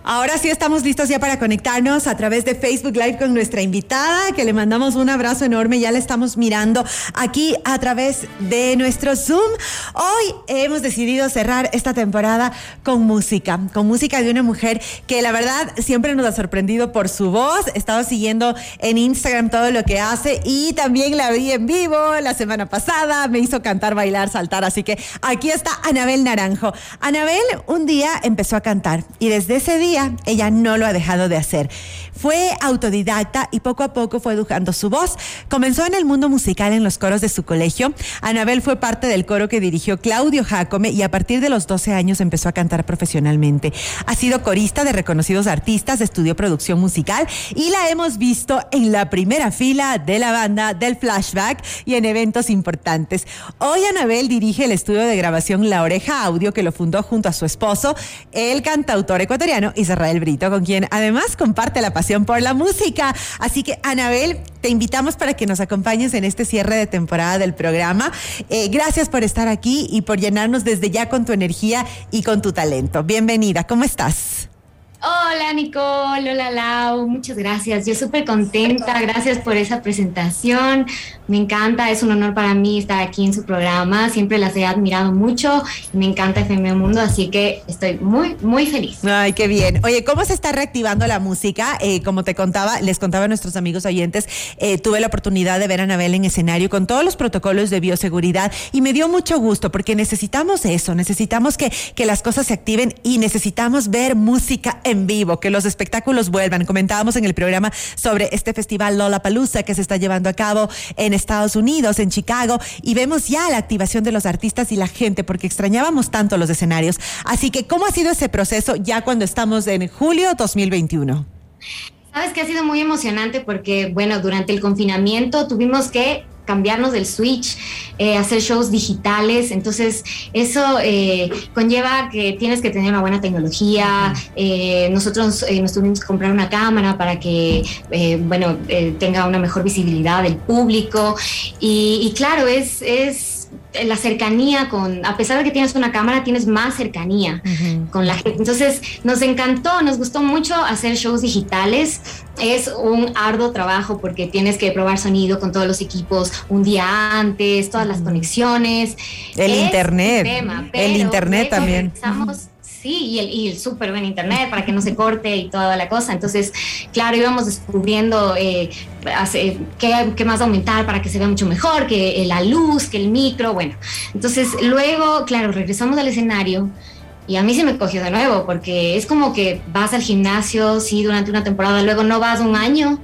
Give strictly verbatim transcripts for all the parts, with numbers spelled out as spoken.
Ahora sí estamos listos ya para conectarnos a través de Facebook Live con nuestra invitada, que le mandamos un abrazo enorme. Ya la estamos mirando aquí a través de nuestro Zoom. Hoy hemos decidido cerrar esta temporada con música, con música de una mujer que la verdad siempre nos ha sorprendido por su voz. He estado siguiendo en Instagram todo lo que hace y también la vi en vivo la semana pasada. Me hizo cantar, bailar, saltar. Así que aquí está Anabel Naranjo. Anabel un día empezó a cantar y desde ese día ella no lo ha dejado de hacer. Fue autodidacta y poco a poco fue educando su voz. Comenzó en el mundo musical en los coros de su colegio. Anabel fue parte del coro que dirigió Claudio Jácome y a partir de los doce años empezó a cantar profesionalmente. Ha sido corista de reconocidos artistas, estudió producción musical y la hemos visto en la primera fila de la banda del Flashback y en eventos importantes. Hoy Anabel dirige el estudio de grabación La Oreja Audio, que lo fundó junto a su esposo, el cantautor ecuatoriano Israel Brito, con quien además comparte la pasión por la música. Así que, Anabel, te invitamos para que nos acompañes en este cierre de temporada del programa. Eh, gracias por estar aquí y por llenarnos desde ya con tu energía y con tu talento. Bienvenida, ¿cómo estás? Hola Nicole, hola Lau, muchas gracias, yo súper contenta, gracias por esa presentación, me encanta, es un honor para mí estar aquí en su programa, siempre las he admirado mucho, me encanta F M Mundo, así que estoy muy, muy feliz. Ay, qué bien. Oye, ¿cómo se está reactivando la música? Eh, como te contaba, les contaba a nuestros amigos oyentes, eh, tuve la oportunidad de ver a Anabel en escenario con todos los protocolos de bioseguridad y me dio mucho gusto porque necesitamos eso, necesitamos que, que las cosas se activen y necesitamos ver música en vivo, que los espectáculos vuelvan. Comentábamos en el programa sobre este festival Lollapalooza que se está llevando a cabo en Estados Unidos, en Chicago, y vemos ya la activación de los artistas y la gente, porque extrañábamos tanto los escenarios. Así que, ¿cómo ha sido ese proceso ya cuando estamos en julio dos mil veintiuno? Sabes que ha sido muy emocionante porque, bueno, durante el confinamiento tuvimos que cambiarnos del switch, eh, hacer shows digitales, entonces eso eh, conlleva que tienes que tener una buena tecnología, eh, nosotros eh, nos tuvimos que comprar una cámara para que, eh, bueno, eh, tenga una mejor visibilidad del público y, y claro, es, es la cercanía con, a pesar de que tienes una cámara, tienes más cercanía uh-huh. con la gente. Entonces, nos encantó, nos gustó mucho hacer shows digitales. Es un arduo trabajo porque tienes que probar sonido con todos los equipos un día antes, todas uh-huh. las conexiones. El es internet, tema, el internet también. Empezamos, sí, y el, y el súper buen internet para que no se corte y toda la cosa. Entonces, claro, íbamos descubriendo eh, hace, qué, qué más aumentar para que se vea mucho mejor, que la luz, que el micro, bueno. Entonces, luego, claro, regresamos al escenario y a mí se me cogió de nuevo porque es como que vas al gimnasio, sí, durante una temporada, luego no vas un año.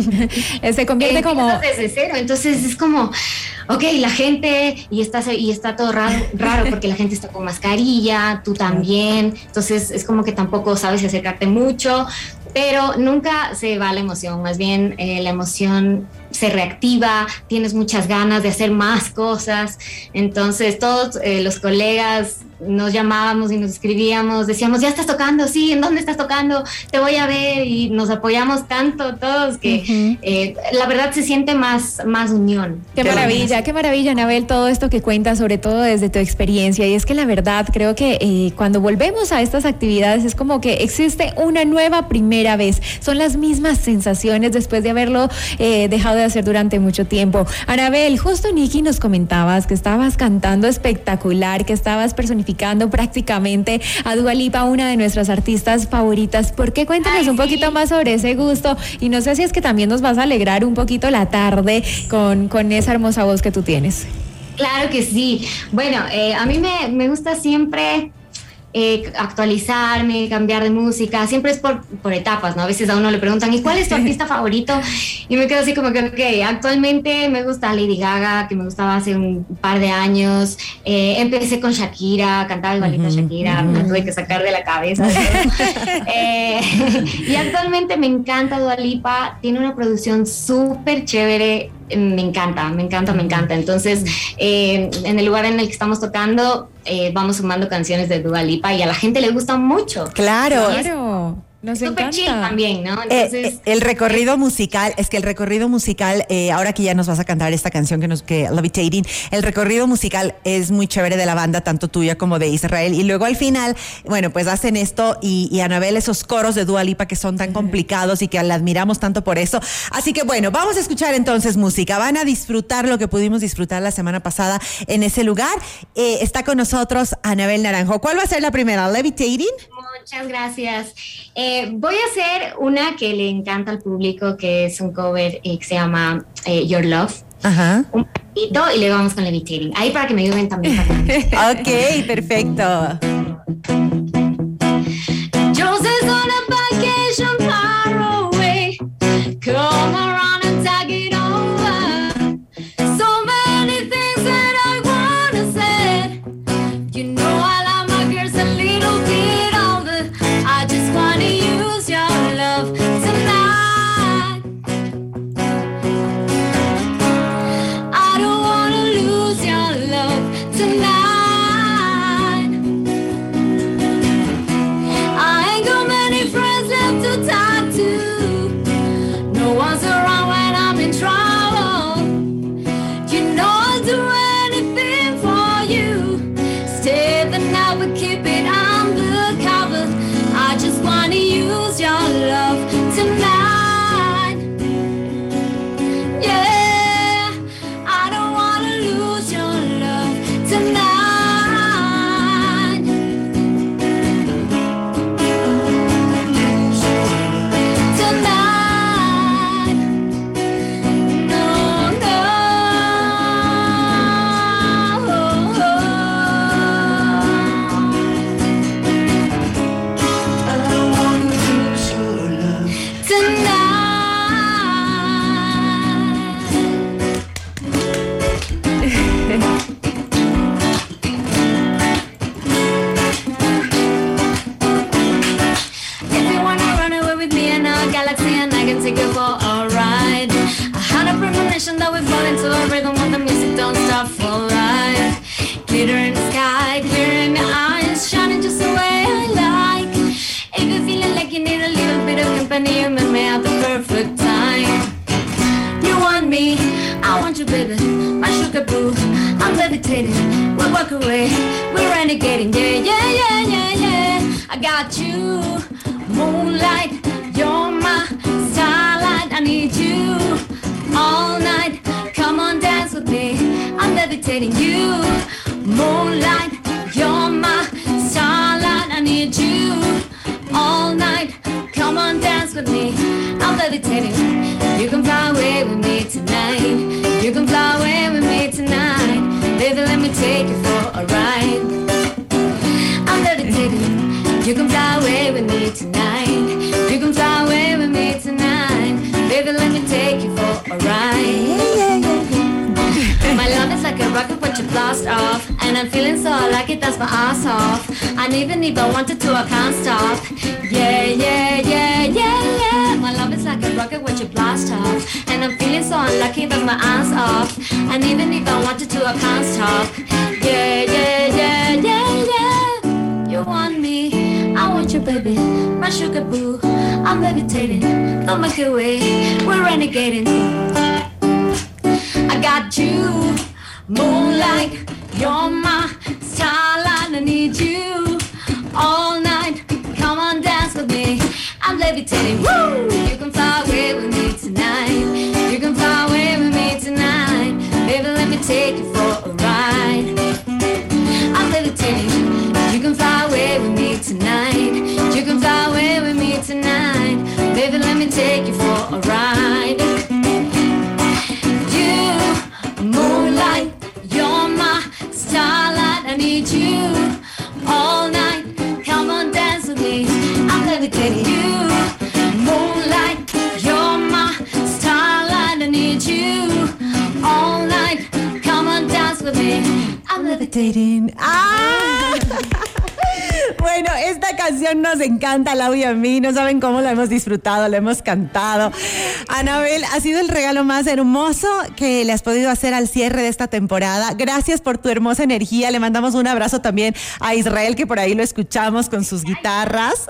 Se convierte eh, como... desde cero, entonces es como... Ok, la gente, y está, y está todo raro, raro porque la gente está con mascarilla, tú también, entonces es como que tampoco sabes acercarte mucho, pero nunca se va la emoción, más bien eh, la emoción se reactiva, tienes muchas ganas de hacer más cosas, entonces todos eh, los colegas nos llamábamos y nos escribíamos, decíamos, ya estás tocando, sí, ¿en dónde estás tocando? Te voy a ver, y nos apoyamos tanto todos que uh-huh. eh, la verdad se siente más, más unión. Qué maravilla, qué maravilla, Anabel, todo esto que cuentas, sobre todo desde tu experiencia, y es que la verdad creo que eh, cuando volvemos a estas actividades es como que existe una nueva primera vez, son las mismas sensaciones después de haberlo eh, dejado de hacer durante mucho tiempo. Anabel, justo Nikki nos comentabas que estabas cantando espectacular, que estabas personificando prácticamente a Dua Lipa, una de nuestras artistas favoritas. ¿Por qué? Cuéntanos Ay, un poquito sí. más sobre ese gusto, y no sé si es que también nos vas a alegrar un poquito la tarde con, con esa hermosa voz que tú tienes. Claro que sí. Bueno, eh, a mí me, me gusta siempre Eh, actualizarme, cambiar de música, siempre es por, por etapas, ¿no? A veces a uno le preguntan, ¿y cuál es tu artista favorito? Y me quedo así como que, ok, actualmente me gusta Lady Gaga, que me gustaba hace un par de años, eh, empecé con Shakira, cantaba igualita uh-huh, Shakira, uh-huh. me tuve que sacar de la cabeza. eh, y actualmente me encanta Dua Lipa, tiene una producción súper chévere, me encanta, me encanta, me encanta. Entonces, eh, en el lugar en el que estamos tocando, eh, vamos sumando canciones de Dua Lipa y a la gente le gusta mucho. Claro. Claro. Nos súper chill encanta. también, ¿no? Entonces, Eh, eh, el recorrido musical, es que el recorrido musical, eh, ahora que ya nos vas a cantar esta canción que nos que Levitating, el recorrido musical es muy chévere de la banda, tanto tuya como de Israel. Y luego al final, bueno, pues hacen esto y, y Anabel, esos coros de Dua Lipa que son tan complicados y que la admiramos tanto por eso. Así que bueno, vamos a escuchar entonces música. Van a disfrutar lo que pudimos disfrutar la semana pasada en ese lugar. Eh, está con nosotros Anabel Naranjo. ¿Cuál va a ser la primera? ¿Levitating? muchas gracias. Eh, voy a hacer una que le encanta al público, que es un cover eh, que se llama eh, Your Love. Ajá. Un poquito y luego vamos con Levitating. Ahí para que me ayuden también. Ok, perfecto. Jose's on a vacation far away. Come around and tag it over. So many things that I wanna say. You know I love my girls a little bit older. I just wanna use your love tonight. I don't wanna lose your love tonight. I ain't got many friends left to talk to. No one's around when I'm in trouble. You know I'll do anything for you. Stay the night, but keep it undercover. I just wanna use your love tonight. Yeah, I don't wanna lose your love tonight. Tonight. No, no. I don't wanna lose your love tonight. If you wanna run away with me in a galaxy and I can take you for a ride. I had a premonition that we fall into a rhythm when the music don't stop for life. Glitter in the sky, clear in your eyes, shining just the way I like. If you're feeling like you need a little bit of company, you met me at the perfect time. You want me, I want you, baby, my sugar boo. I'm levitating, we walk away, we're renegading, yeah, yeah, yeah, yeah, yeah. I got you, moonlight, you're my starlight. I need you all night. Come on, dance with me. I'm levitating you, moonlight, you're my starlight. I need you all night. Come on, dance with me. I'm levitating. You can fly away with me tonight. You can fly away with me tonight. Baby, let me take you for a ride. I'm levitating. You can fly away with me tonight. You can fly away with me tonight. Baby, let me take you for a ride. My love is like a rocket with you blast off. And I'm feeling so I like it, that's my ass off. And even if I wanted to, I can't stop. Yeah, yeah, yeah, yeah, yeah. My love is like a rocket with you blast off. And I'm feeling so unlucky, that's my ass off. And even if I wanted to, I can't stop. Yeah, yeah, yeah, yeah, yeah. You want me, I want you, baby, my sugar boo. I'm levitating, don't make it way, we're renegading. I got you, moonlight, you're my starlight. I need you all night. Come on, dance with me. I'm levitating. Woo! You can fly away with me tonight. You can fly away with me tonight. Baby, let me take you for a ride. I'm levitating. You can fly away with me tonight. You can fly away with me tonight. Baby, let me take you for a ride. You, moonlight, you're my starlight. I need you all night. Come on, dance with me. I'm levitating. You, moonlight, you're my starlight. I need you all night. Come on, dance with me. I'm levitating. Ah. Bueno, Bueno, esta canción nos encanta, Lau y a mí. No saben cómo la hemos disfrutado, la hemos cantado. Anabel, ha sido el regalo más hermoso que le has podido hacer al cierre de esta temporada. Gracias por tu hermosa energía. Le mandamos un abrazo también a Israel, que por ahí lo escuchamos con sus guitarras.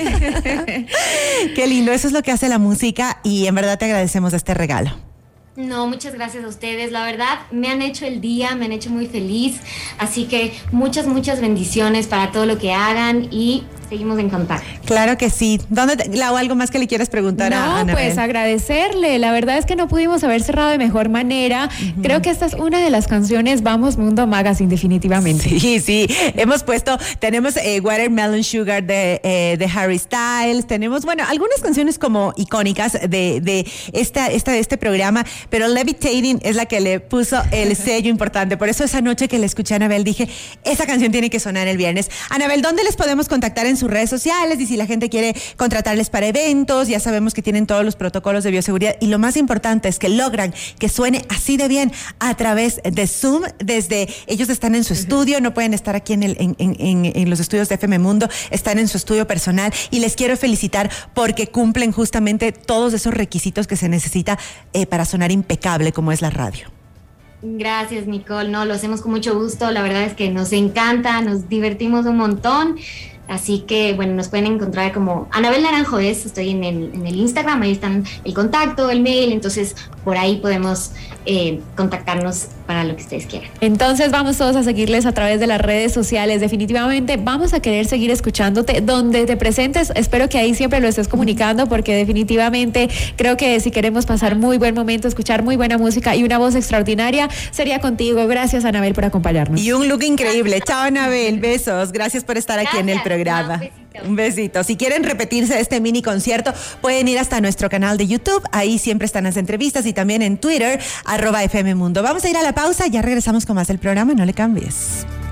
Qué lindo, eso es lo que hace la música y en verdad te agradecemos este regalo. No, muchas gracias a ustedes. La verdad, me han hecho el día, me han hecho muy feliz. Así que muchas, muchas bendiciones para todo lo que hagan y seguimos en contacto. Claro que sí. ¿Dónde te, Lau, algo más que le quieras preguntar no, a Anabel? Pues agradecerle. La verdad es que no pudimos haber cerrado de mejor manera. Uh-huh. Creo que esta es una de las canciones Vamos Mundo Magazine, definitivamente. Sí, sí. Hemos puesto, tenemos eh, Watermelon Sugar de, eh, de Harry Styles. Tenemos, bueno, algunas canciones como icónicas de, de esta, esta, de este programa, pero Levitating es la que le puso el sello importante. Por eso esa noche que le escuché a Anabel dije, esa canción tiene que sonar el viernes. Anabel, ¿dónde les podemos contactar en sus redes sociales? Y si la gente quiere contratarles para eventos, ya sabemos que tienen todos los protocolos de bioseguridad. Y lo más importante es que logran que suene así de bien a través de Zoom. Desde ellos están en su estudio, no pueden estar aquí en, el, en, en, en los estudios de F M Mundo, están en su estudio personal. Y les quiero felicitar porque cumplen justamente todos esos requisitos que se necesita eh, para sonar impecable como es la radio. Gracias, Nicole. No, lo hacemos con mucho gusto. La verdad es que nos encanta, nos divertimos un montón. Así que, bueno, nos pueden encontrar como Anabel Naranjo es, estoy en el, en el Instagram, ahí están el contacto, el mail, entonces por ahí podemos eh, contactarnos para lo que ustedes quieran. Entonces vamos todos a seguirles a través de las redes sociales. Definitivamente vamos a querer seguir escuchándote donde te presentes. Espero que ahí siempre lo estés comunicando porque definitivamente creo que si queremos pasar muy buen momento, escuchar muy buena música y una voz extraordinaria, sería contigo. Gracias, Anabel, por acompañarnos. Y un look increíble. Chao, Anabel. Besos. Gracias por estar aquí Gracias. en el programa. Programa. No, un besito. Si quieren repetirse de este mini concierto, pueden ir hasta nuestro canal de YouTube. Ahí siempre están las entrevistas y también en Twitter, arroba F M Mundo. Vamos a ir a la pausa. Ya regresamos con más del programa. No le cambies.